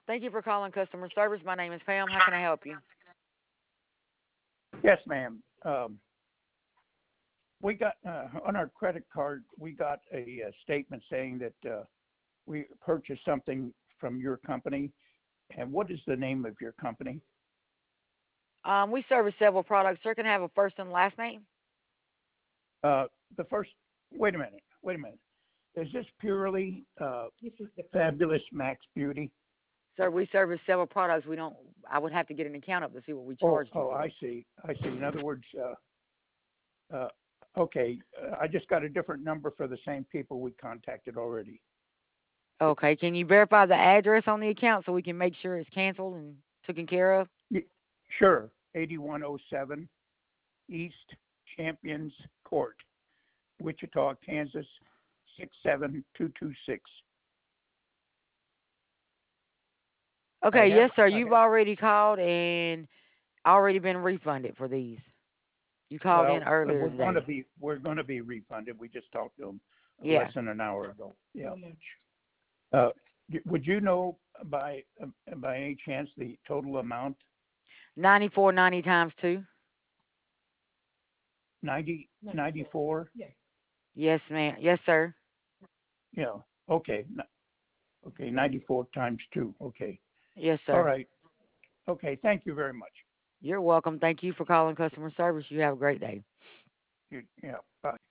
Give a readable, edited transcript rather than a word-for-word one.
Thank you for calling customer service. My name is Pam. How can I help you? Yes, ma'am. We got on our credit card, we got a statement saying that we purchased something from your company. And what is the name of your company? We service several products. Sir, can I have a first and last name? The first, wait a minute. Is this purely Fabulous Max Beauty? Sir, we service several products. We don't. I would have to get an account up to see what we charge you for. I see. I see. In other words, uh, okay, I just got a different number for the same people we contacted already. Okay. Can you verify the address on the account so we can make sure it's canceled and taken care of? Sure, 8107 East Champions Court, Wichita, Kansas, 67226. Okay. Yes, sir. You've already called and already been refunded for these. You called in Well, earlier today. we're gonna be refunded. We just talked to them less Yeah. than an hour ago. Yeah. Uh, would you know by any chance the total amount? 94.90 times two. 94. Yes, ma'am. Yes, sir. Yeah. Okay. Okay. 94 times two. Okay. Yes, All sir. right. Okay. Thank you very much. You're welcome. Thank you for calling customer service. You have a great day. Yeah. Bye.